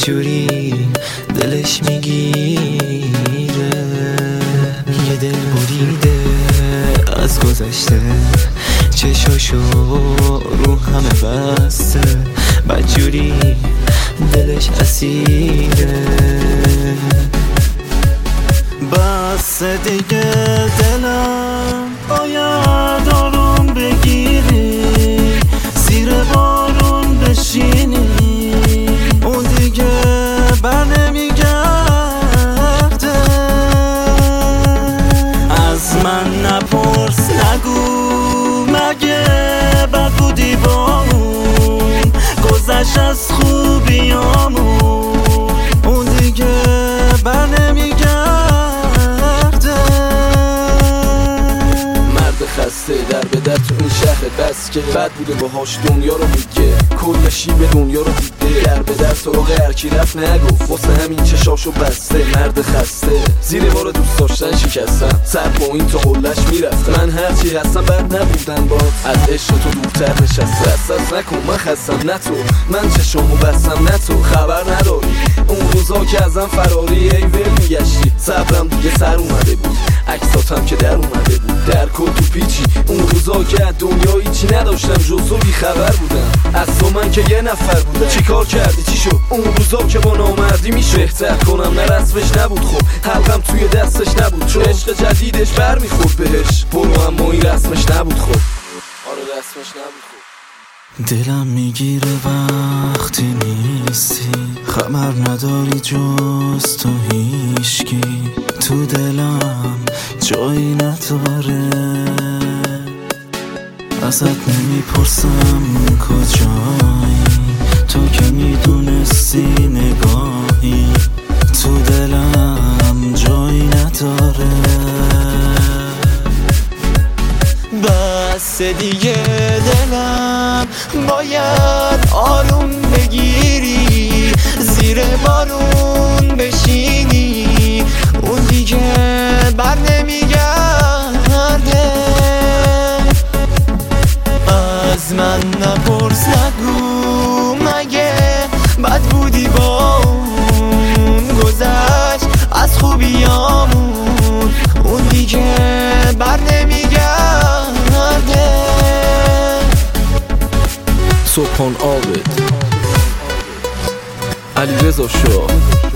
جوری دلش میگیره، یه دل بریده از گذشته، چشاشو رو همه بسته، بدجوری دلش اسیره. بس دیگه دلم باید آروم بگیری، زیر بارون بشینی، اون دیگه بر نمیگرده. از من نپرس نگو مگه بد بودی با اون، گذشت از خوبیامون، اون دیگه بر نمیگرده. خسته در به در تو این شهر بس که بد بوده باهاش دنیا رو میگه، کل شیب دنیا رو دیده، در به در سراغ هرکی رفت نگفت، واسه همین چشاشو بسته. مرد خسته زیر بار دوست داشتن شکستم، سر پایین تا قلش میرفتم، من هرچی هستم بد نبودن باد، از عشق تو دورتر نشسته. احساس نکن من خستم نه تو، من چشامو بستم نه تو، خبر نداری اون روزا که ازم فراری ای ول میگشتی، صبرم دیگه سر اومده بود، عکساتم که در اومده بود، در کل تو پیچی. اون روزا که از دنیا هیچی نداشتم جز تو بیخبر بودم، از تو من که یه نفر بودم. چی کار کردی چی شد اون روزا که با نامردی میشه، بهتر کنم نه رسمش نبود، خب حلقم توی دستش نبود، چون عشق جدیدش بر میخورد بهش، برو اما این رسمش نبود. خب آره رسمش نبود. خب دلم میگیره وقتی نیستی، خبر نداری جز تو هیشکی، تو دلم جایی نداره، ازت نمیپرسم کجایی، تو که میدونستی نگاهی، تو دلم جایی نداره. بس دیگه دلم باید آروم بگیری، زیر بارون بشینی، اون دیگه بر نمیگرده. از من نپرس نگو مگه بد بودی با اون، گذشت از خوبیامون، اون دیگه بر نمیگرده. سبحان عابد علیرضا شاه.